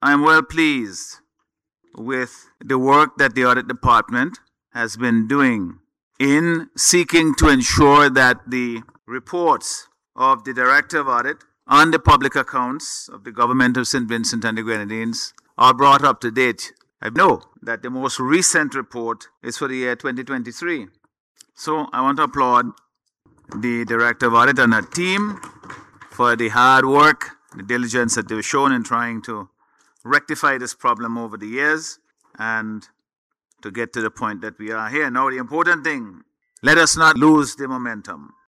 I'm well pleased with the work that the Audit Department has been doing in seeking to ensure that the reports of the Director of Audit on the public accounts of the government of St. Vincent and the Grenadines are brought up to date. I know that the most recent report is for the year 2023. So I want to applaud the Director of Audit and her team for the hard work, the diligence that they've shown in trying to rectify this problem over the years and to get to the point that we are here. Now, the important thing, let us not lose the momentum.